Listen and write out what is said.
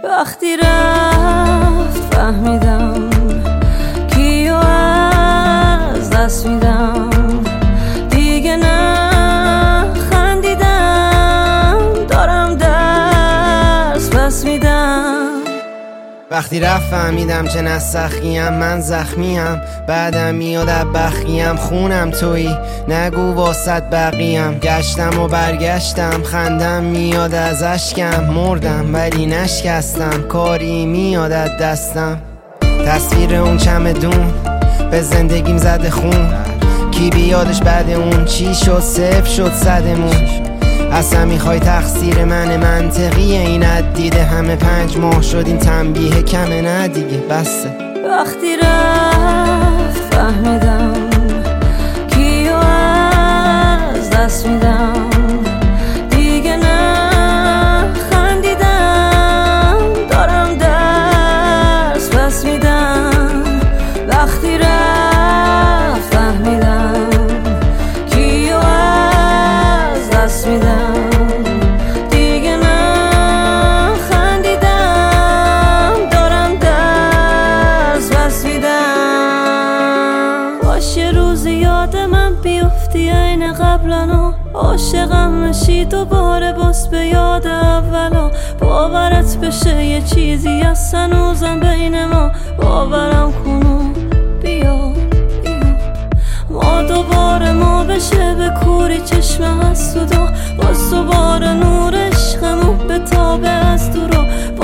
وقتی رفت فهمیدم کیو از دست میدم، دیگه نه خندیدم، دارم درس پس میدم. وقتی رفت فهمیدم چه نسخیم، من زخمیم، بعدم میاد بخیم، خونم تویی، نگو واسط بقیم. گشتم و برگشتم، خندم میاد از اشکم، مردم ولی نشکستم، کاری میاد از دستم. تصویر اون چمدون به زندگیم زده خون، کی بیادش بعد اون چی شد، صفر شد صدمون. اصلا میخوای تقصیر من منطقی این دیده همه 5 ماه شد این تنبیه کمه، نه دیگه بسه. وقتی رفت فهمیدم کیو از دست میدم، دیگه نه خندیدم، دارم درس پس میدم. وقتی رفت فهمیدم کیو از دست میدم، یه روزی یاد من بیفتی عین قبلنا، عاشقم نشی دوباره باز به یاد اولا. باورت بشه یه چیزی از هنوزم بین ما، باورم کنم بیا ما دوباره ما بشه به کوری چشم حسودا، باز دوباره نور عشقمون به تابه از دورا.